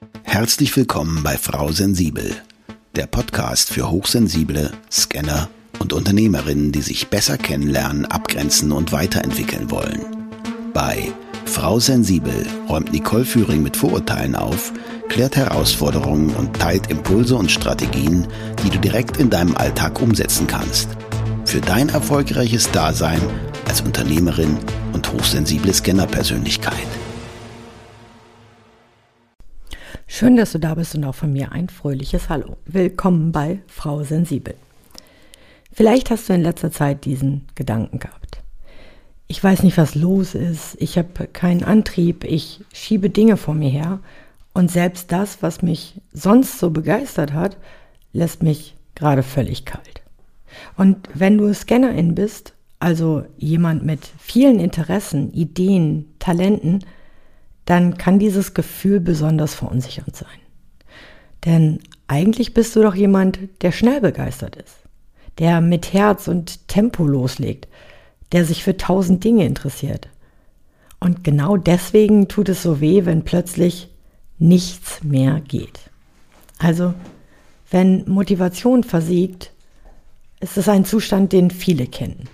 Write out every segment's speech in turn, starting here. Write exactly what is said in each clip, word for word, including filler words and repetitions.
Herzlich willkommen bei Frau Sensibel, der Podcast für Hochsensible, Scanner und Unternehmerinnen, die sich besser kennenlernen, abgrenzen und weiterentwickeln wollen. Bei Frau Sensibel räumt Nicole Führing mit Vorurteilen auf, klärt Herausforderungen und teilt Impulse und Strategien, die du direkt in deinem Alltag umsetzen kannst. Für dein erfolgreiches Dasein als Unternehmerin und hochsensible Scanner-Persönlichkeit. Schön, dass du da bist und auch von mir ein fröhliches Hallo. Willkommen bei Frau Sensibel. Vielleicht hast du in letzter Zeit diesen Gedanken gehabt. Ich weiß nicht, was los ist, ich habe keinen Antrieb, ich schiebe Dinge vor mir her und selbst das, was mich sonst so begeistert hat, lässt mich gerade völlig kalt. Und wenn du Scannerin bist, also jemand mit vielen Interessen, Ideen, Talenten, dann kann dieses Gefühl besonders verunsichernd sein. Denn eigentlich bist du doch jemand, der schnell begeistert ist, der mit Herz und Tempo loslegt, der sich für tausend Dinge interessiert. Und genau deswegen tut es so weh, wenn plötzlich nichts mehr geht. Also, wenn Motivation versiegt, ist es ein Zustand, den viele kennen.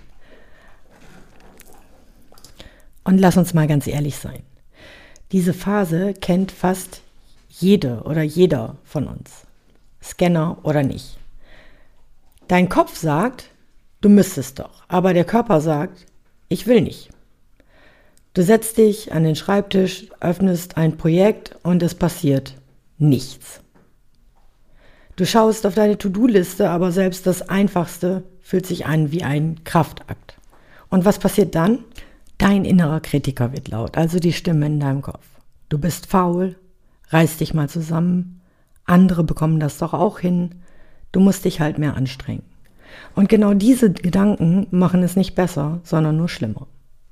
Und lass uns mal ganz ehrlich sein. Diese Phase kennt fast jede oder jeder von uns, Scanner oder nicht. Dein Kopf sagt, du müsstest doch, aber der Körper sagt, ich will nicht. Du setzt dich an den Schreibtisch, öffnest ein Projekt und es passiert nichts. Du schaust auf deine To-Do-Liste, aber selbst das Einfachste fühlt sich an wie ein Kraftakt. Und was passiert dann? Dein innerer Kritiker wird laut, also die Stimme in deinem Kopf. Du bist faul, reiß dich mal zusammen, andere bekommen das doch auch hin, du musst dich halt mehr anstrengen. Und genau diese Gedanken machen es nicht besser, sondern nur schlimmer.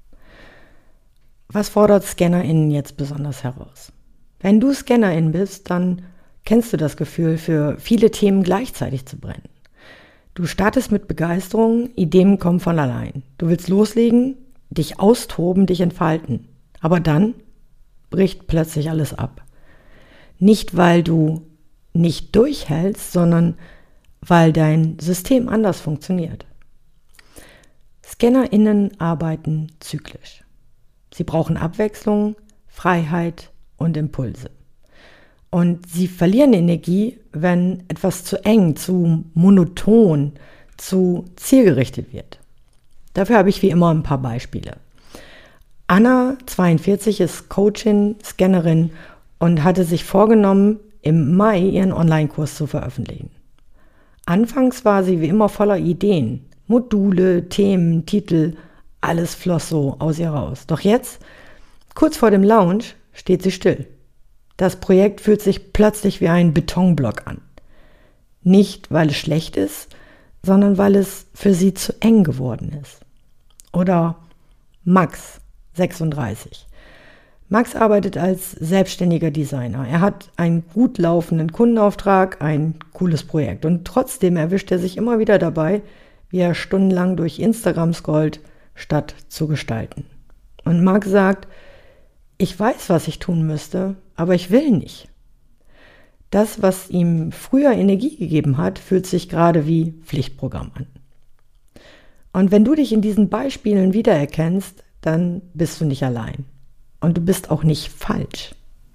Was fordert ScannerInnen jetzt besonders heraus? Wenn du ScannerIn bist, dann kennst du das Gefühl, für viele Themen gleichzeitig zu brennen. Du startest mit Begeisterung, Ideen kommen von allein. Du willst loslegen, dich austoben, dich entfalten. Aber dann bricht plötzlich alles ab. Nicht, weil du nicht durchhältst, sondern weil dein System anders funktioniert. ScannerInnen arbeiten zyklisch. Sie brauchen Abwechslung, Freiheit und Impulse. Und sie verlieren Energie, wenn etwas zu eng, zu monoton, zu zielgerichtet wird. Dafür habe ich wie immer ein paar Beispiele. Anna, zweiundvierzig, ist Coachin, Scannerin und hatte sich vorgenommen, im Mai ihren Online-Kurs zu veröffentlichen. Anfangs war sie wie immer voller Ideen, Module, Themen, Titel, alles floss so aus ihr raus. Doch jetzt, kurz vor dem Launch, steht sie still. Das Projekt fühlt sich plötzlich wie ein Betonblock an. Nicht, weil es schlecht ist, sondern weil es für sie zu eng geworden ist. Oder Max, sechsunddreißig. Max arbeitet als selbstständiger Designer. Er hat einen gut laufenden Kundenauftrag, ein cooles Projekt. Und trotzdem erwischt er sich immer wieder dabei, wie er stundenlang durch Instagram scrollt, statt zu gestalten. Und Max sagt, ich weiß, was ich tun müsste, aber ich will nicht. Das, was ihm früher Energie gegeben hat, fühlt sich gerade wie Pflichtprogramm an. Und wenn du dich in diesen Beispielen wiedererkennst, dann bist du nicht allein. Und du bist auch nicht falsch.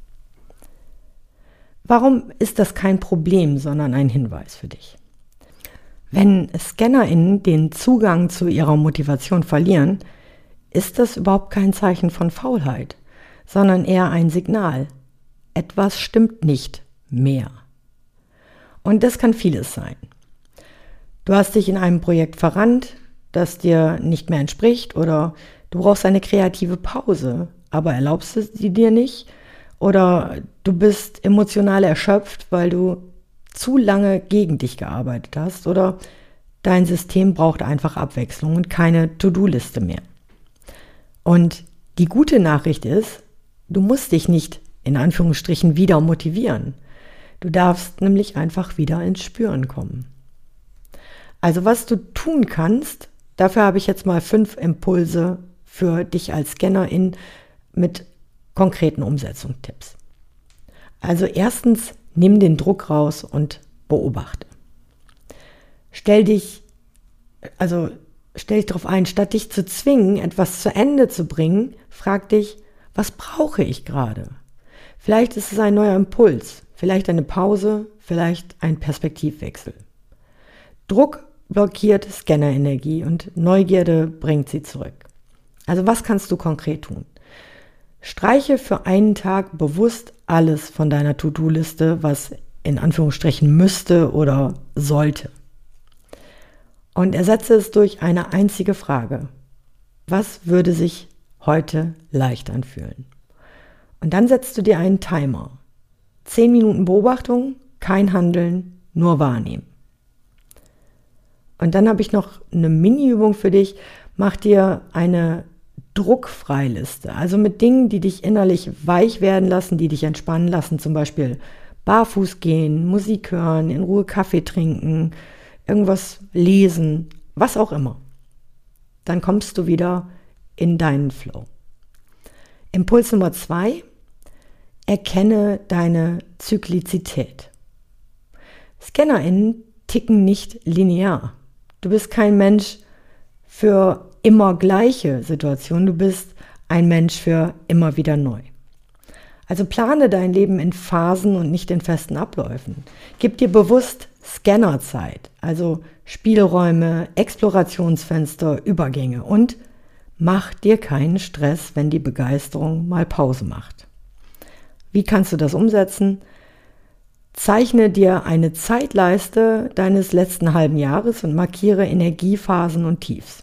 Warum ist das kein Problem, sondern ein Hinweis für dich? Wenn ScannerInnen den Zugang zu ihrer Motivation verlieren, ist das überhaupt kein Zeichen von Faulheit, sondern eher ein Signal. Etwas stimmt nicht mehr. Und das kann vieles sein. Du hast dich in einem Projekt verrannt, das dir nicht mehr entspricht, oder du brauchst eine kreative Pause, aber erlaubst sie dir nicht, oder du bist emotional erschöpft, weil du zu lange gegen dich gearbeitet hast, oder dein System braucht einfach Abwechslung und keine To-Do-Liste mehr. Und die gute Nachricht ist, du musst dich nicht in Anführungsstrichen wieder motivieren. Du darfst nämlich einfach wieder ins Spüren kommen. Also was du tun kannst, dafür habe ich jetzt mal fünf Impulse für dich als Scannerin mit konkreten Umsetzungstipps. Also erstens, nimm den Druck raus und beobachte. Stell dich, also stell dich darauf ein, statt dich zu zwingen, etwas zu Ende zu bringen, frag dich, was brauche ich gerade? Vielleicht ist es ein neuer Impuls, vielleicht eine Pause, vielleicht ein Perspektivwechsel. Druck blockiert Scannerenergie und Neugierde bringt sie zurück. Also was kannst du konkret tun? Streiche für einen Tag bewusst alles von deiner To-Do-Liste, was in Anführungsstrichen müsste oder sollte. Und ersetze es durch eine einzige Frage. Was würde sich heute leicht anfühlen? Und dann setzt du dir einen Timer. Zehn Minuten Beobachtung, kein Handeln, nur wahrnehmen. Und dann habe ich noch eine Mini-Übung für dich. Mach dir eine Druckfreiliste, also mit Dingen, die dich innerlich weich werden lassen, die dich entspannen lassen, zum Beispiel barfuß gehen, Musik hören, in Ruhe Kaffee trinken, irgendwas lesen, was auch immer. Dann kommst du wieder in deinen Flow. Impuls Nummer zwei, erkenne deine Zyklizität. ScannerInnen ticken nicht linear. Du bist kein Mensch für immer gleiche Situationen, du bist ein Mensch für immer wieder neu. Also plane dein Leben in Phasen und nicht in festen Abläufen. Gib dir bewusst Scannerzeit, also Spielräume, Explorationsfenster, Übergänge und mach dir keinen Stress, wenn die Begeisterung mal Pause macht. Wie kannst du das umsetzen? Zeichne dir eine Zeitleiste deines letzten halben Jahres und markiere Energiephasen und Tiefs.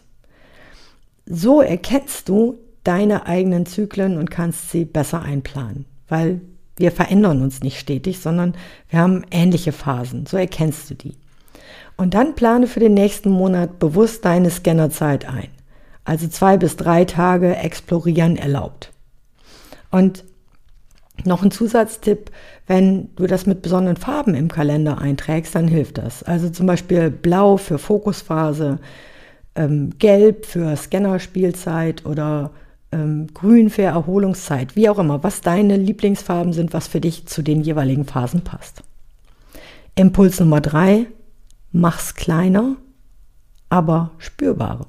So erkennst du deine eigenen Zyklen und kannst sie besser einplanen, weil wir verändern uns nicht stetig, sondern wir haben ähnliche Phasen. So erkennst du die. Und dann plane für den nächsten Monat bewusst deine Scannerzeit ein. Also zwei bis drei Tage explorieren erlaubt. Und noch ein Zusatztipp, wenn du das mit besonderen Farben im Kalender einträgst, dann hilft das. Also zum Beispiel Blau für Fokusphase, ähm, Gelb für Scannerspielzeit oder ähm, Grün für Erholungszeit, wie auch immer, was deine Lieblingsfarben sind, was für dich zu den jeweiligen Phasen passt. Impuls Nummer drei, mach's kleiner, aber spürbarer.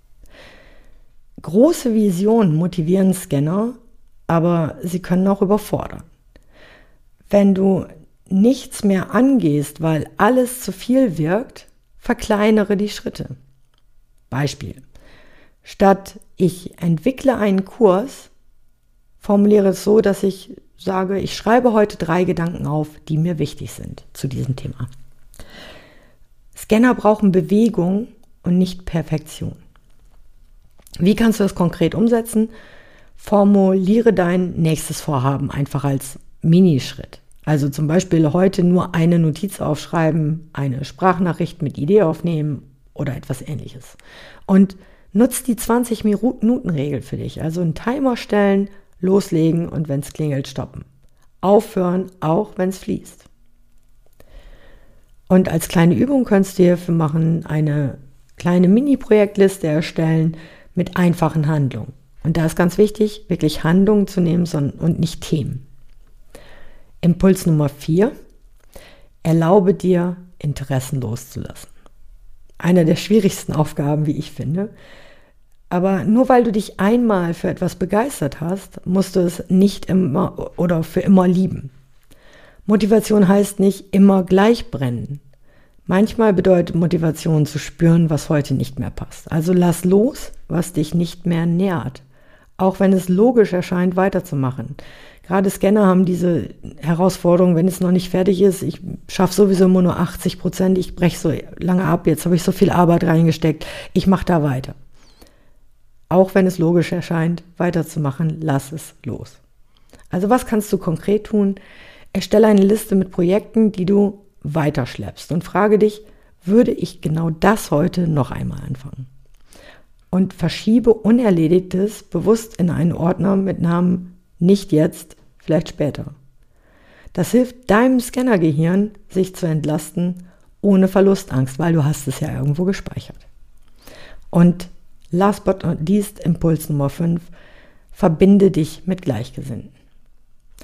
Große Visionen motivieren Scanner, aber sie können auch überfordern. Wenn du nichts mehr angehst, weil alles zu viel wirkt, verkleinere die Schritte. Beispiel. Statt ich entwickle einen Kurs, formuliere es so, dass ich sage, ich schreibe heute drei Gedanken auf, die mir wichtig sind zu diesem Thema. Scanner brauchen Bewegung und nicht Perfektion. Wie kannst du das konkret umsetzen? Formuliere dein nächstes Vorhaben einfach als Minischritt. Also zum Beispiel heute nur eine Notiz aufschreiben, eine Sprachnachricht mit Idee aufnehmen oder etwas Ähnliches. Und nutz die zwanzig-Minuten-Regel für dich. Also einen Timer stellen, loslegen und wenn es klingelt, stoppen. Aufhören, auch wenn es fließt. Und als kleine Übung kannst du hierfür machen, eine kleine Mini-Projektliste erstellen mit einfachen Handlungen. Und da ist ganz wichtig, wirklich Handlungen zu nehmen und nicht Themen. Impuls Nummer vier, erlaube dir, Interessen loszulassen. Eine der schwierigsten Aufgaben, wie ich finde. Aber nur weil du dich einmal für etwas begeistert hast, musst du es nicht immer oder für immer lieben. Motivation heißt nicht immer gleich brennen. Manchmal bedeutet Motivation zu spüren, was heute nicht mehr passt. Also lass los, was dich nicht mehr nährt. Auch wenn es logisch erscheint, weiterzumachen. Gerade Scanner haben diese Herausforderung, wenn es noch nicht fertig ist, ich schaffe sowieso immer nur achtzig Prozent, ich breche so lange ab, jetzt habe ich so viel Arbeit reingesteckt, ich mache da weiter. Auch wenn es logisch erscheint, weiterzumachen, lass es los. Also was kannst du konkret tun? Erstelle eine Liste mit Projekten, die du weiterschleppst und frage dich, würde ich genau das heute noch einmal anfangen? Und verschiebe Unerledigtes bewusst in einen Ordner mit Namen nicht jetzt, vielleicht später. Das hilft deinem Scannergehirn, sich zu entlasten, ohne Verlustangst, weil du hast es ja irgendwo gespeichert. Und last but not least, Impuls Nummer fünf, verbinde dich mit Gleichgesinnten.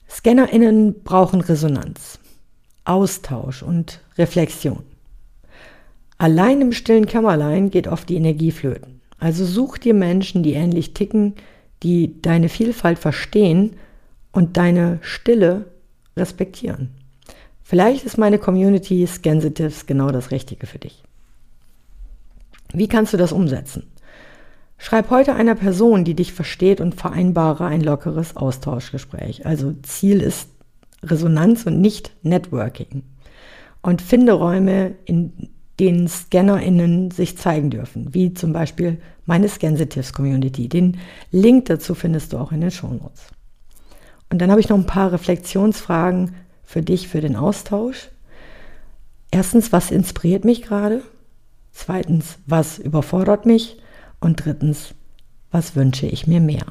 ScannerInnen brauchen Resonanz, Austausch und Reflexion. Allein im stillen Kämmerlein geht oft die Energie flöten. Also such dir Menschen, die ähnlich ticken, die deine Vielfalt verstehen und deine Stille respektieren. Vielleicht ist meine Community Scansitives genau das Richtige für dich. Wie kannst du das umsetzen? Schreib heute einer Person, die dich versteht, und vereinbare ein lockeres Austauschgespräch. Also Ziel ist Resonanz und nicht Networking. Und finde Räume, in denen ScannerInnen sich zeigen dürfen, wie zum Beispiel meine Scansitives Community. Den Link dazu findest du auch in den Shownotes. Und dann habe ich noch ein paar Reflexionsfragen für dich, für den Austausch. Erstens, was inspiriert mich gerade? Zweitens, was überfordert mich? Und drittens, was wünsche ich mir mehr?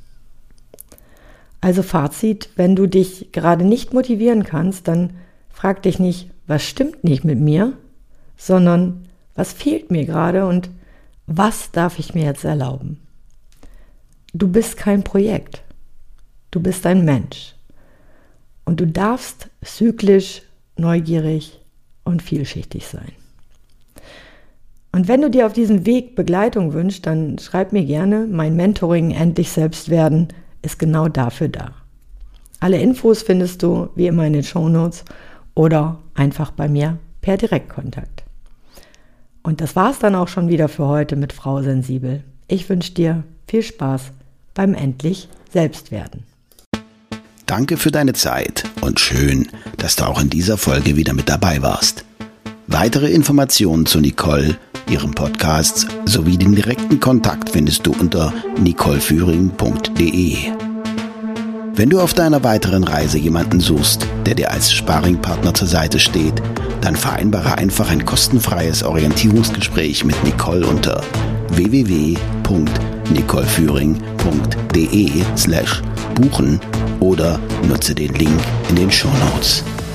Also Fazit, wenn du dich gerade nicht motivieren kannst, dann frag dich nicht, was stimmt nicht mit mir, sondern was fehlt mir gerade und was darf ich mir jetzt erlauben? Du bist kein Projekt, du bist ein Mensch und du darfst zyklisch, neugierig und vielschichtig sein. Und wenn du dir auf diesem Weg Begleitung wünschst, dann schreib mir gerne. Mein Mentoring Endlich Selbst werden ist genau dafür da. Alle Infos findest du wie immer in den Shownotes oder einfach bei mir per Direktkontakt. Und das war's dann auch schon wieder für heute mit Frau Sensibel. Ich wünsche dir viel Spaß beim Endlich Selbst werden. Danke für deine Zeit und schön, dass du auch in dieser Folge wieder mit dabei warst. Weitere Informationen zu Nicole, ihrem Podcast sowie den direkten Kontakt findest du unter nicole führing punkt de. Wenn du auf deiner weiteren Reise jemanden suchst, der dir als Sparringpartner zur Seite steht, dann vereinbare einfach ein kostenfreies Orientierungsgespräch mit Nicole unter w w w punkt nicole führing punkt de slash buchen oder nutze den Link in den Shownotes.